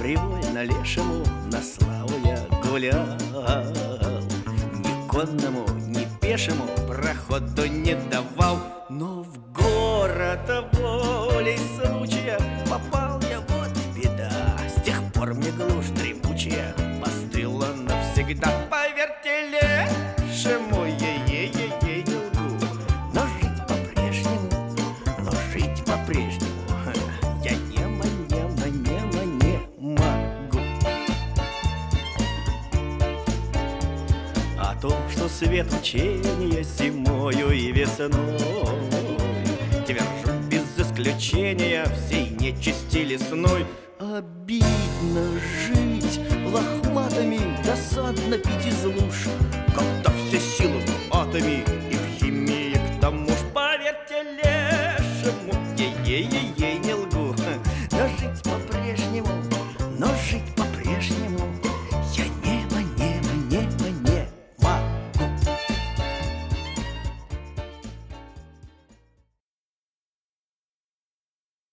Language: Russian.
Привольно лешему на славу я гулял. Ни конному, ни пешему проходу не давал. Но в город волей случая попал я, вот беда. С тех пор мне глушь дремучая постыла навсегда. Поверьте лешему, е-е-е-е, не лгу. Но жить по-прежнему, но жить по-прежнему я не могу. О том, что свет учения зимою и весной твержут без исключения всей нечисти лесной. Обидно жить лохматами, досадно пить из луж, когда все силы в атоме и в химии к тому ж. Поверьте лешему, е-е-е,